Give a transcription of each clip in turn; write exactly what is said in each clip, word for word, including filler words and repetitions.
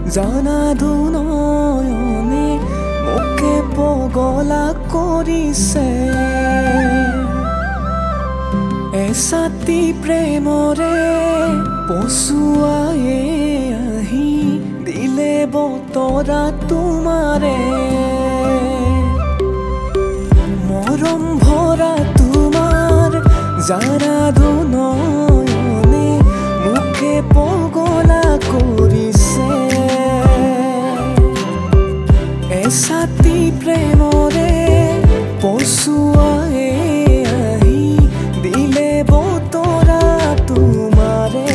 জানাদু নয়নে মোকে পগলা কৰিছে এছাতি প্ৰেমৰে পছুৱায়ে আহি দিলে বতৰা তোমাৰে মৰম ভৰা তোমাৰ জানাদু নয়নে মোকে পগলা কৰিছে এছাতি প্ৰেমৰে পছুৱায়ে আহি দিলে বতৰা তোমাৰে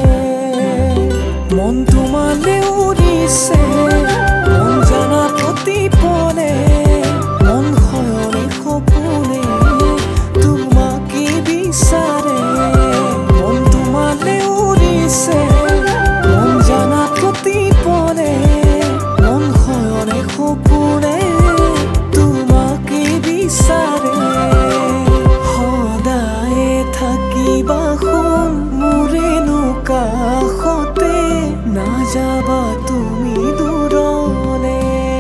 মন তোমালে উৰিছে মন জানা প্ৰতিপলে মন শয়নে সপোনে তোমাকে বিচাৰে মন তোমালে উৰিছে মন জানা প্ৰতিপলে মন শয়নে সপোনে তোমাকে বিচাৰে সদায় থাকিবা শুন মোৰেনো কাষতে নাযাবা তুমি দূৰলে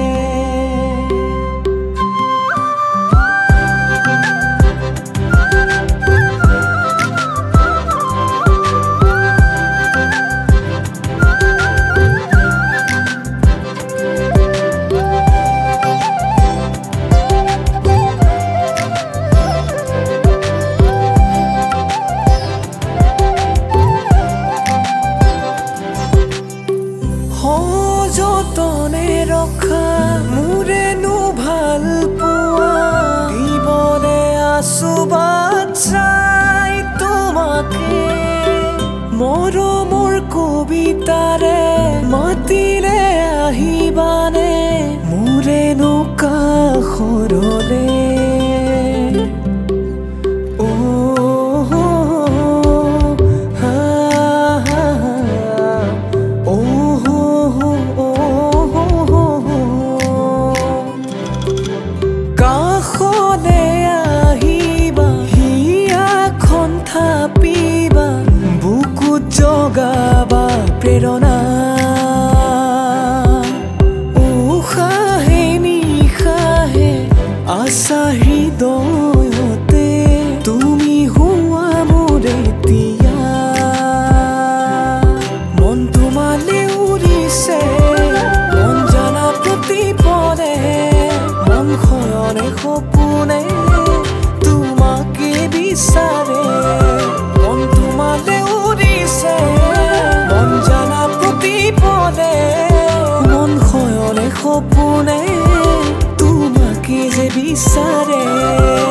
যতনে ৰখা মোৰেনো ভাল পোৱা দিবলে আছো বাচ্ছাই তোমাকে মৰমৰ কবিতাৰে মাতিলে আহিবানে মোৰেনো কাষৰলে কাষলে আহিবা হিয়াখন থাপিবা বুকুত জগাবা প্ৰেৰণা উশাহে নিশাহে আশা হৃদয়তে তুমি হোৱা মোৰ এতিয়া মন তোমালে উৰিছে মন জানা প্ৰতিপলে মন শয়নে সপোনে তোমাকে বিচাৰে মন তোমালে উৰিছে মন জানা প্ৰতিপলে মন শয়নে সপোনে তোমাকে যে বিচাৰে